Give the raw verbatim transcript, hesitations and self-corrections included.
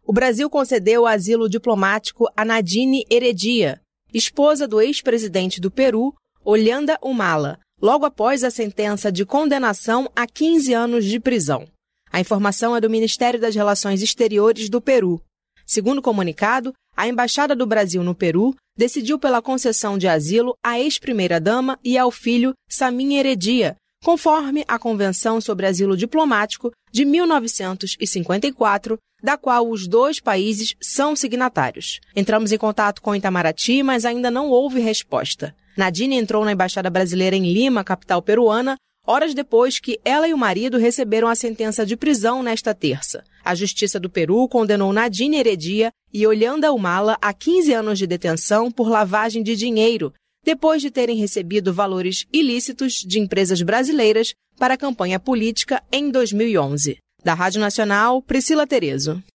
o Brasil concedeu asilo diplomático a Nadine Heredia, esposa do ex-presidente do Peru, Ollanta Humala, logo após a sentença de condenação a quinze anos de prisão. A informação é do Ministério das Relações Exteriores do Peru. Segundo o comunicado, a Embaixada do Brasil no Peru decidiu pela concessão de asilo à ex-primeira-dama e ao filho Samin Heredia, conforme a Convenção sobre Asilo Diplomático de mil novecentos e cinquenta e quatro, da qual os dois países são signatários. Entramos em contato com Itamaraty, mas ainda não houve resposta. Nadine entrou na Embaixada Brasileira em Lima, capital peruana, horas depois que ela e o marido receberam a sentença de prisão nesta terça. A Justiça do Peru condenou Nadine Heredia e Ollanta Humala a quinze anos de detenção por lavagem de dinheiro, depois de terem recebido valores ilícitos de empresas brasileiras para a campanha política em dois mil e onze. Da Rádio Nacional, Priscila Terezo.